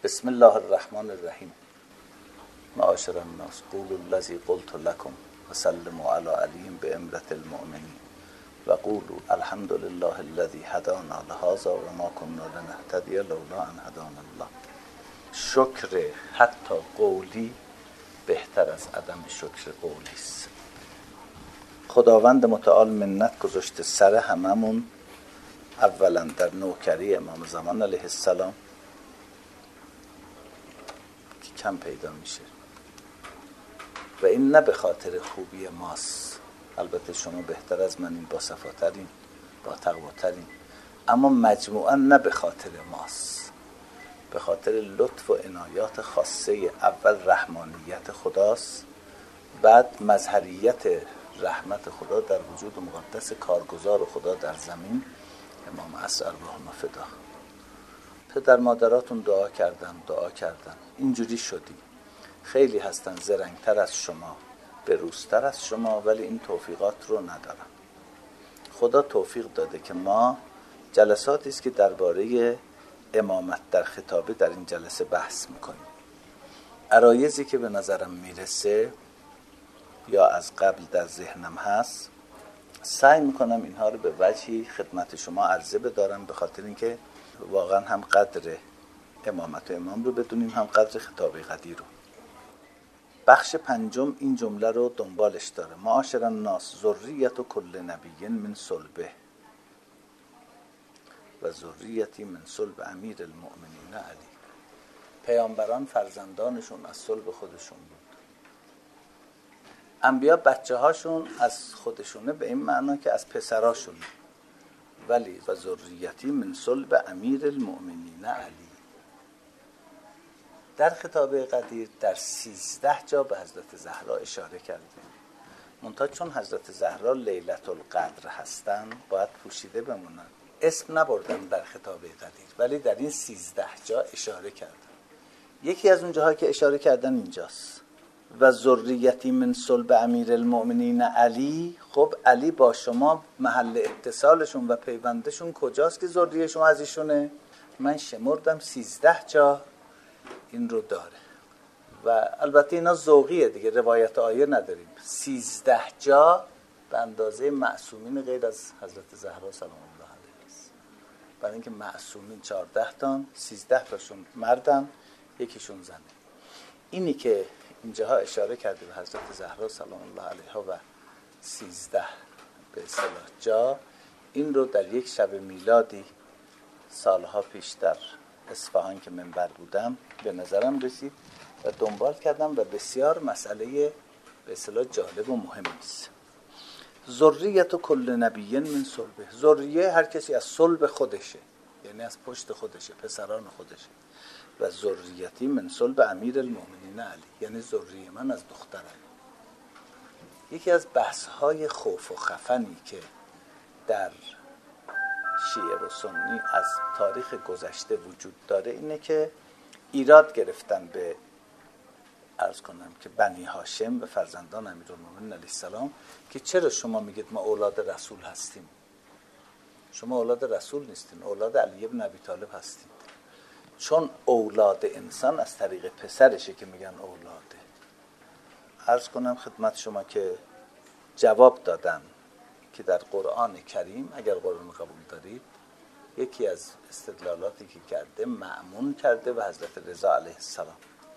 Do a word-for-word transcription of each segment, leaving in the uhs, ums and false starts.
بسم الله الرحمن الرحیم. معاشر الناس قولوا الذی قلت لكم وسلموا علی علی بامرة المؤمنین و قولوا الحمد لله الذی هدانا لهذا و ما كنا لنهتدی لولا ان هدانا الله. شکر حتی قولی بهتر از عدم شکر قولی است. خداوند متعال منت گذاشته سر هممون، اولا در نوکری امام زمان علیه السلام که کم پیدا میشه و این نه به خاطر خوبی ماست، البته شما بهتر از من این با صفاترین با تقواترین، اما مجموعا نه به خاطر ماست، به خاطر لطف و عنایات خاصه. اول رحمانیت خداست، بعد مظهریت رحمت خدا در وجود مقدس کارگزار خدا در زمین، امام عصر ارواح فدا. پدر مادراتون دعا کردن دعا کردن اینجوری شدی. خیلی هستن زرنگتر از شما، بروزتر از شما، ولی این توفیقات رو ندارن. خدا توفیق داده که ما جلساتی است که درباره امامت در خطابه در این جلسه بحث میکنیم. عرایضی که به نظرم میرسه یا از قبل در ذهنم هست، سعی میکنم اینها رو به وجهی خدمت شما عرضه بدارم، به خاطر اینکه واقعا هم قدر امامت و امام رو بدونیم، هم قدر خطابه قدیر رو. بخش پنجم این جمله رو دنبالش داره: معاشر الناس ذریت و کل نبی من صلبه و ذریتی من صلب امیر المؤمنین علی. پیامبران فرزندانشون از صلب خودشون بود. انبیا بچه هاشون از خودشونه به این معنا که از پسراشون، ولی و ذریتی من صلب امیر المؤمنین علی. در خطابه قدیر در سیزده جا به حضرت زهرا اشاره کرده، منتها چون حضرت زهرا لیلة القدر هستن باید پوشیده بمونن. اسم نبردن در خطابه قدیر، ولی در این سیزده جا اشاره کردن. یکی از اون جاهایی که اشاره کردن اینجاست: و ذریتی من صلب امیر المؤمنین علی. خب علی با شما محل اتصالشون و پیوندشون کجاست که ذریه شما از ایشونه؟ من شمردم سیزده جا این رو داره و البته اینا ذوقیه دیگه، روایت آیه نداریم. سیزده جا به اندازه معصومین غیر از حضرت زهرا سلام الله علیها است. برای اینکه معصومین چهارده تان، سیزده تاشون مردن، یکیشون زنه. اینی که اینجاها اشاره کرده به حضرت زهرا سلام الله علیها و سیزده به اصطلاح جا، این رو در یک شب میلادی سالها پیش در اصفهان که منبر بودم به نظرم رسید و دنبال کردم و بسیار مسئله به اصطلاح جالب و مهمی است. ذریت کل نبی من صلبه. ذریه هر کسی از صلب خودشه، یعنی از پشت خودشه، پسران خودشه. و ذریتی من صلب امیر المؤمنین علی، یعنی ذریه من از دخترم. یکی از بحث‌های خوف و خفنی که در شیعه و سنی از تاریخ گذشته وجود داره اینه که ایراد گرفتن به عرض کنم که بنی هاشم و فرزندان امیرالمومنین علیه السلام که چرا شما میگید ما اولاد رسول هستیم؟ شما اولاد رسول نیستین، اولاد علی بن ابی طالب هستین. چون اولاد انسان از طریق پسرشه که میگن اولاده. عرض کنم خدمت شما که جواب دادن که در قرآن کریم، اگر قرآن قبول دارید، یکی از استدلالاتی که کرده مأمون کرده به حضرت رضا علیه السلام.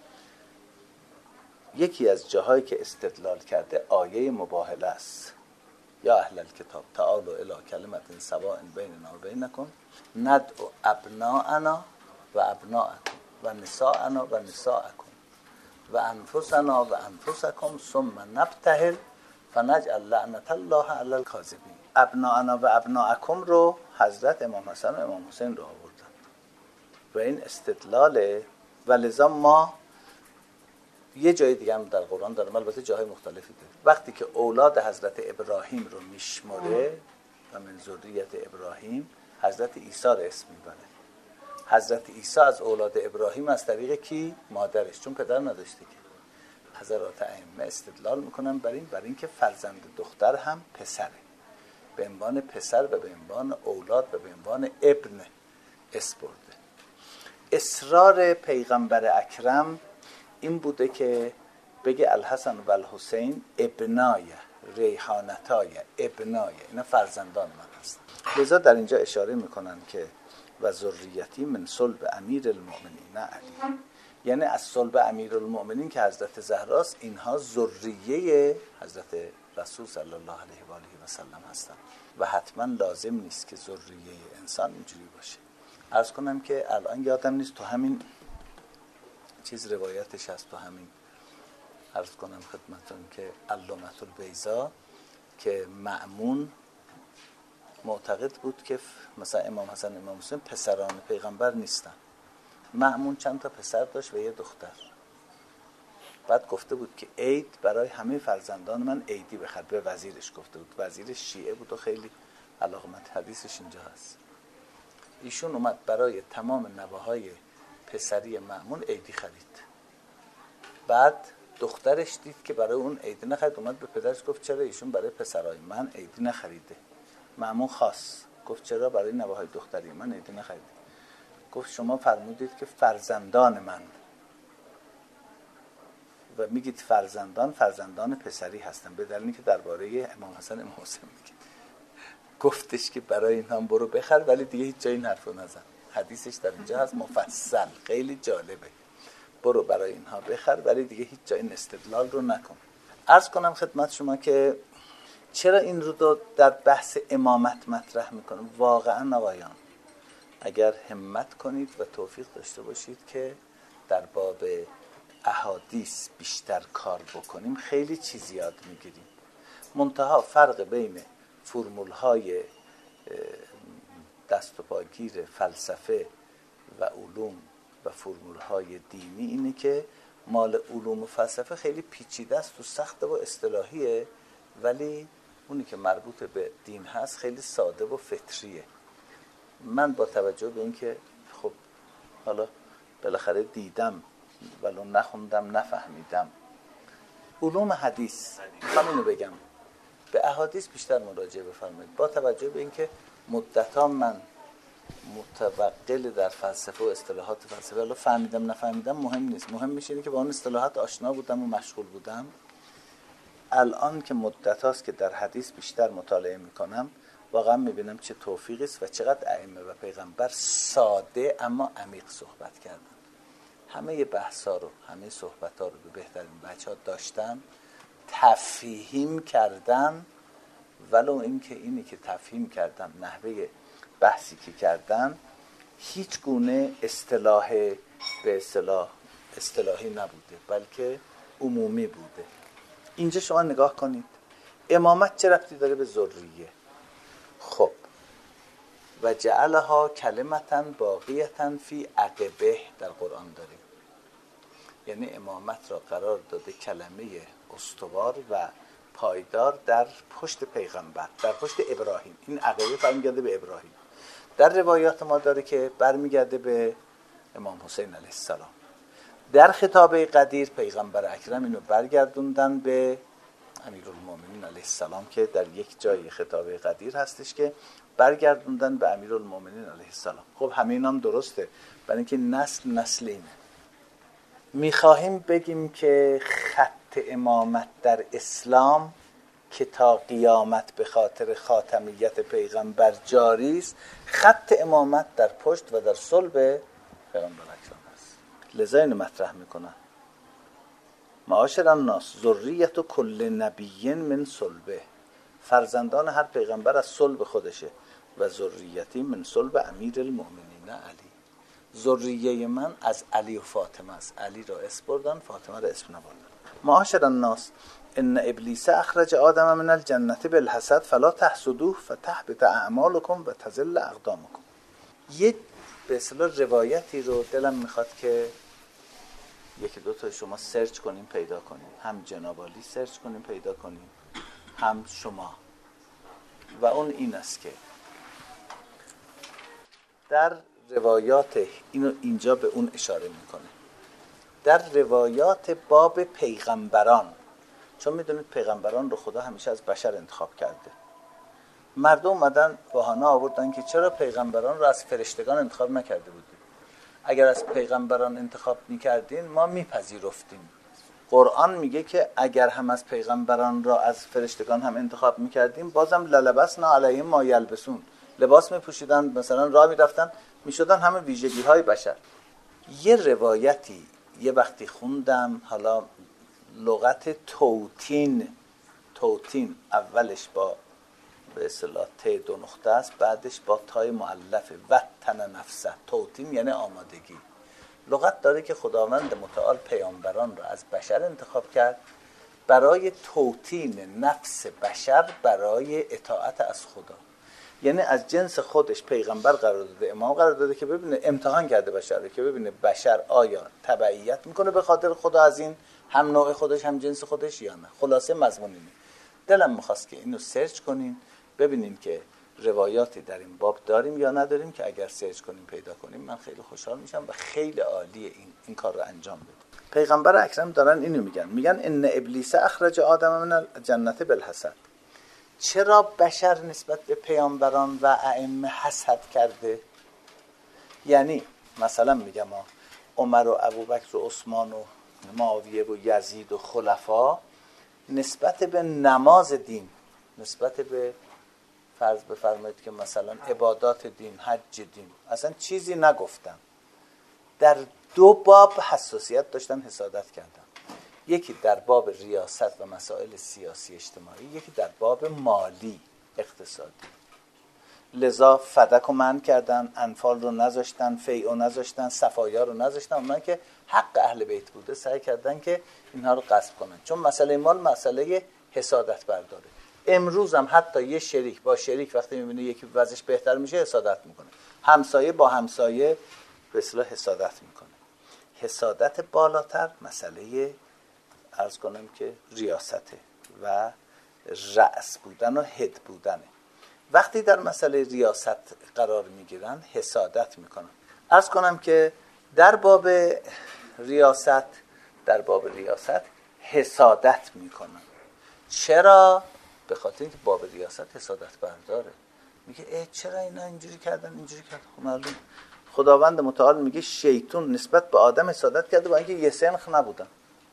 یکی از جاهایی که استدلال کرده آیه مباهله است: یا اهل الکتاب تعالوا الی کلمة سواء بیننا و بینکم ندعو ابناءنا و ابناءکم و نساءنا و نساءکم و انفسنا و انفسکم ثم نبتهل فنجعل لعنت الله علی الکاذبین. ابناءنا و ابناءکم رو حضرت امام حسن و امام حسین رو آوردن و این استدلاله. و لذا ما یه جای دیگه هم در قرآن دارم، البته جاهای مختلفی داره، وقتی که اولاد حضرت ابراهیم رو میشماره و من ذریت ابراهیم، حضرت عیسی رو اسم میبره. حضرت عیسی از اولاد ابراهیم از طریق کی؟ مادرش، چون پدر نداشته که. حضرات ائمه استدلال میکنن بر این بر این که فرزند دختر هم پسره، به عنوان پسر و به عنوان اولاد و به عنوان ابن اسم برده. اصرار پیغمبر اکرم این بوده که بگه الحسن و الحسین ابنای ریحانتای ابنای، اینا فرزندان من هستن. لذا در اینجا اشاره میکنن که و ذریتی من صلب امیر المؤمنین علی، یعنی از صلب امیر المؤمنین که حضرت زهراست، اینها ذریه حضرت رسول صلی الله علیه و آله و سلم هستن و حتما لازم نیست که ذریه انسان اینجوری باشه. عرض کنم که الان یادم نیست تو همین چیز روایتش هست، تو همین عرض کنم خدمتون که علامة البیضا که مأمون معتقد بود که مثلا امام حسن امام حسین پسران پیغمبر نیستن. مأمون چند تا پسر داشت و یه دختر. بعد گفته بود که عید برای همه فرزندان من عیدی بخر، به وزیرش گفته بود. وزیرش شیعه بود و خیلی علاقمند، حدیثش اینجا هست. ایشون اومد برای تمام نوه‌های پسری مأمون عیدی خرید. بعد دخترش دید که برای اون عیدی نخرید، اومد به پدرش گفت چرا ایشون برای پسرای من عیدی نخریده؟ مأمون خاص گفت چرا برای نوه‌های دختری من عیدی نخریده؟ گفت شما فرمودید که فرزندان من و میگید فرزندان فرزندان پسری هستن، به دلیلی که درباره امام حسن امام حسین میگید. گفتش که برای این هم برو بخر، ولی دیگه هیچ جایی این حرفو نزن. حدیثش در اینجا هست مفصل، خیلی جالبه. برو برای اینها بخر ولی دیگه هیچ جای این استدلال رو نکن. عرض کنم خدمت شما که چرا این رو در بحث امامت مطرح میکنم. واقعا آقایان اگر همت کنید و توفیق داشته باشید که در باب احادیث بیشتر کار بکنیم، خیلی چیز یاد میگیریم. منتها فرق بین فرمول های دست و پاگیر فلسفه و علوم و فرمول های دینی اینه که مال علوم و فلسفه خیلی پیچیده است و سخته و اصطلاحیه، ولی اونی که مربوط به دین هست خیلی ساده و فطریه. من با توجه به این که خب حالا بالاخره دیدم ولو نخوندم نفهمیدم علوم حدیث، میخوام اینو بگم به احادیث بیشتر مراجعه بفرمایید. با توجه به این که مدت‌ها من متوقل در فلسفه و اصطلاحات فلسفه، حالا فهمیدم نفهمیدم مهم نیست، مهم میشه که با اون اصطلاحات آشنا بودم و مشغول بودم. الان که مدت هاست که در حدیث بیشتر مطالعه میکنم، واقعا میبینم چه توفیقی است و چقدر ائمه و پیغمبر ساده اما عمیق صحبت کردن. همه بحثا رو، همه صحبت ها رو به بهترین بچه ها داشتن، تفهیم کردن، ولو این که اینی که تفهیم کردن، نحوه بحثی که کردن هیچ گونه اصطلاح به اصطلاح اصطلاحی نبوده، بلکه عمومی بوده. اینجا شما نگاه کنید، امامت چه ربطی داره به ذریه؟ خب و جعلها کلمتا باقیتا فی عقبه در قرآن داریم، یعنی امامت را قرار داده کلمه استوار و پایدار در پشت پیغمبر، در پشت ابراهیم. این عقبه برمیگرده به ابراهیم. در روایات ما داره که برمیگرده به امام حسین علیه السلام. در خطابه قدیر پیغمبر اکرم اینو برگردوندن به امیرالمومنین علیه السلام، که در یک جای خطابه قدیر هستش که برگردوندن به امیرالمومنین علیه السلام. خب همه این هم درسته، برای اینکه نسل نسل اینه. میخواهیم بگیم که خط امامت در اسلام که تا قیامت به خاطر خاتمیت پیغمبر جاری است، خط امامت در پشت و در صلب پیغمبر اکرم است. لذا اینو مطرح میکنن معاشر الناس ذریت و کل نبی من صلبه، فرزندان هر پیغمبر از صلب خودشه، و ذریتی من صلب امیر المؤمنین علی، ذریه من از علی و فاطمه است. علی را اسم بردن، فاطمه را اسم نبردن. معاشر الناس ان ابلیس اخرج آدم من الجنه بالحسد فلا تحسدوه فتحبط اعمالکم و تزل اقدامکم. یه به اصطلاح روایتی رو دلم میخواد که یکی دو تا شما سرچ کنیم پیدا کنیم، هم جناب عالی سرچ کنیم پیدا کنیم، هم شما. و اون این است که در روایات، اینو اینجا به اون اشاره میکنه، در روایات باب پیغمبران، چون میدونید پیغمبران رو خدا همیشه از بشر انتخاب کرده. مردم اومدن بهانه آوردن که چرا پیغمبران رو از فرشتگان انتخاب نکرده بودی؟ اگر از پیغمبران انتخاب میکردین ما میپذیرفتیم. قرآن میگه که اگر هم از پیغمبران را از فرشتگان هم انتخاب میکردیم بازم للبسنا علیهم ما یلبسون، لباس میپوشیدن، مثلا راه میرفتن میشدن همه ویژگی های بشر. یه روایتی یه وقتی خوندم، حالا لغت توتین، توتین اولش با به اصطلاح ت دو نقطه است، بعدش با تای مؤلفه، وطن نفسه. توتین یعنی آمادگی. لغت داره که خداوند متعال پیامبران را از بشر انتخاب کرد برای توتین نفس بشر، برای اطاعت از خدا. یعنی از جنس خودش پیغمبر قرار داده، امام قرار داده که ببینه، امتحان کرده بشر رو که ببینه بشر آیا تبعیت میکنه به خاطر خدا از این هم نوع خودش هم جنس خودش یا نه. خلاصه مضمون اینه. دلم میخواست که اینو سرچ کنین ببینین که روایاتی در این باب داریم یا نداریم، که اگر سرچ کنیم پیدا کنیم من خیلی خوشحال میشم و خیلی عالیه این این کار رو انجام بدیم. پیغمبر اکرم دارن اینو میگن، میگن ان ابلیس اخرج آدم من الجنت بالحسد. چرا بشر نسبت به پیامبران و ائمه حسد کرده؟ یعنی مثلا میگم عمر و ابوبکر و عثمان و معاویه و یزید و خلفا نسبت به نماز دین، نسبت به فرض بفرمایید که مثلا عبادات دین، حج دین، اصلا چیزی نگفتن. در دو باب حساسیت داشتن، حسادت کردن. یکی در باب ریاست و مسائل سیاسی اجتماعی، یکی در باب مالی اقتصادی. لذا فدک رو منع کردن، انفال رو نذاشتن، فیع رو نذاشتن، صفایا رو نذاشتن. اونایی که حق اهل بیت بوده سعی کردن که اینها رو غصب کنن، چون مسئله مال مسئله حسادت برداره. امروز هم حتی یه شریک با شریک وقتی میبینه یکی وضعش بهتر میشه حسادت میکنه، همسایه با همسایه به اصطلاح حسادت میکنه. حسادت بالاتر مسئله عرض کنم که ریاسته و رأس بودن و هد بودنه. وقتی در مسئله ریاست قرار میگیرن حسادت میکنن. عرض کنم که در باب ریاست در باب ریاست حسادت میکنن. چرا؟ به خاطر اینکه باب ریاست حسادت برداره. میگه ای چرا اینا اینجوری کردن اینجوری کردن. خب معلوم خداوند متعال میگه شیطان نسبت به آدم حسادت کرده با اینکه یه سنخ نبودن.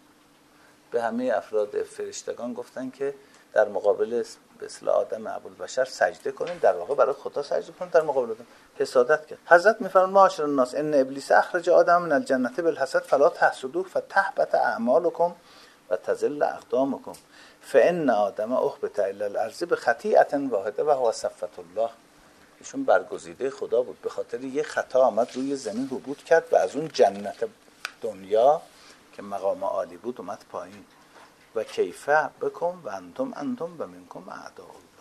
به همه افراد فرشتگان گفتن که در مقابل به اصطلاح آدم ابوالبشر سجده کنین، در واقع برای خدا سجده کنین، در مقابل آدم حسادت کرد. حضرت میفرمایند معاشر الناس ان ابلیس اخرج آدم من الجنه بالحسد فلا تحسدوه فتحبط اعمالکم و تزل اقدامکم فان آدم اهبط الی الارض بخطیئه واحده و هو صفوة الله. ایشون برگزیده خدا بود، به خاطر یه خطا آمد روی زمین حبوط کرد و از اون جنت دنیا که مقام عالی بود اومد پایین. و کیفه بکن و انتم انتم و منکم اعداء.